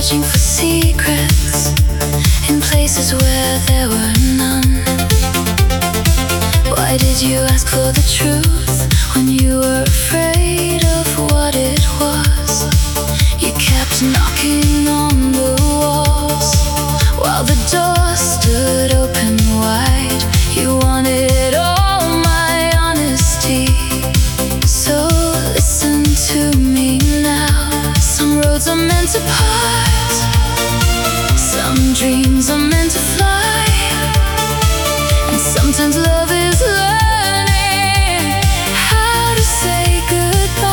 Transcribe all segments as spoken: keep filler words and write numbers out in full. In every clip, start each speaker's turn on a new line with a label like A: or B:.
A: searching for secrets in places where there were none. Why did you ask for the truth when you were afraid of what it was? You kept knocking on the walls while the door stood open wide. You wanted all my honesty, so listen to me now. Some roads are meant to part, some dreams are meant to fly, and sometimes love is learning how to say goodbye.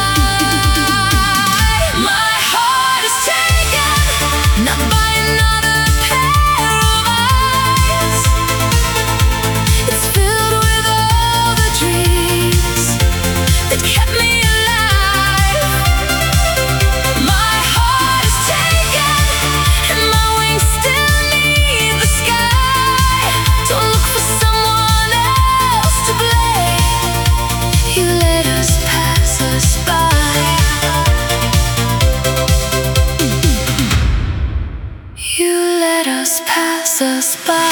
A: My heart is taken, not by another pair of eyes. It's filled with all the dreams that kept me alive. My heart is taken, and my wings still need the sky. Don't look for someone else to blame. You let us pass us by. You let us pass us by.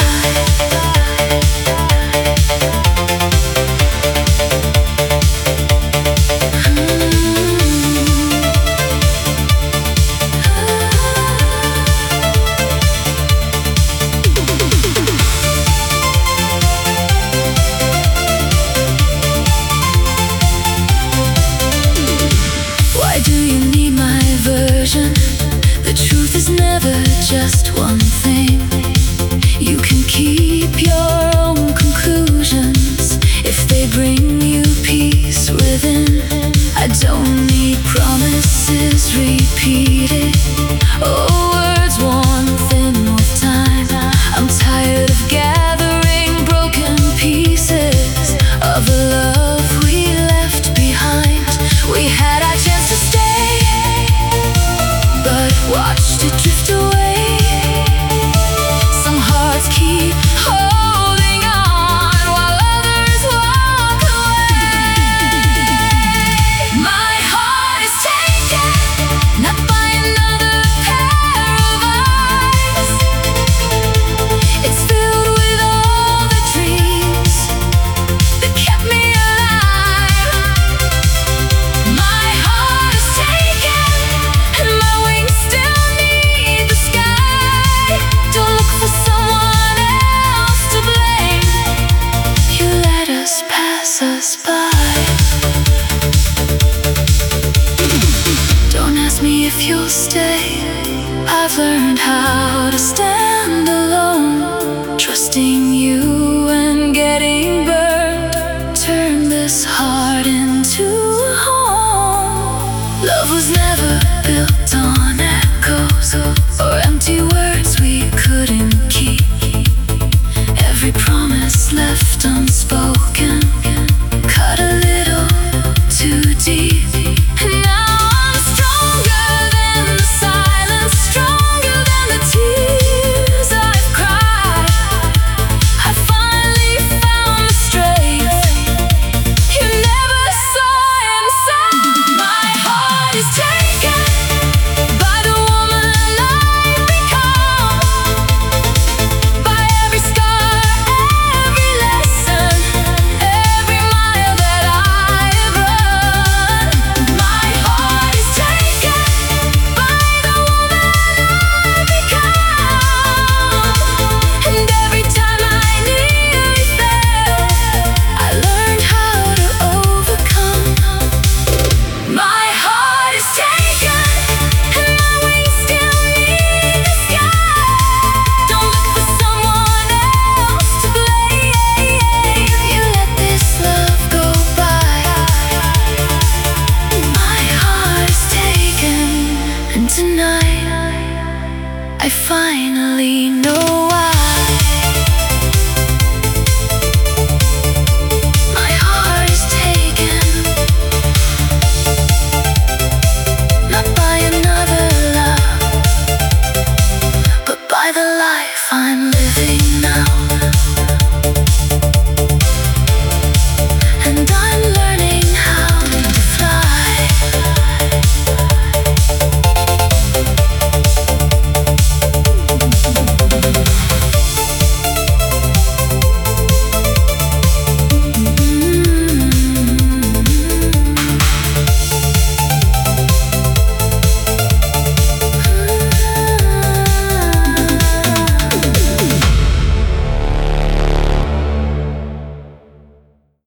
A: Why do you need my version? The truth is never just one thing. You can keep your own conclusions if they bring you peace within. I don't need promises repeated or words worn thin with time. I'm tired of gathering broken pieces of the love we left behind. We had our chance to stay, but watched it drift away. Some hearts keep holding on while others walk away. My heart is taken, not by another pair of eyes. It's filled with all the dreams that kept me alive. My heart is taken, and my wings still need the sky. Don't look for someone else to blame. You let us pass us by. Don't ask me if you'll stay. I've learned how to stand alone, trusting you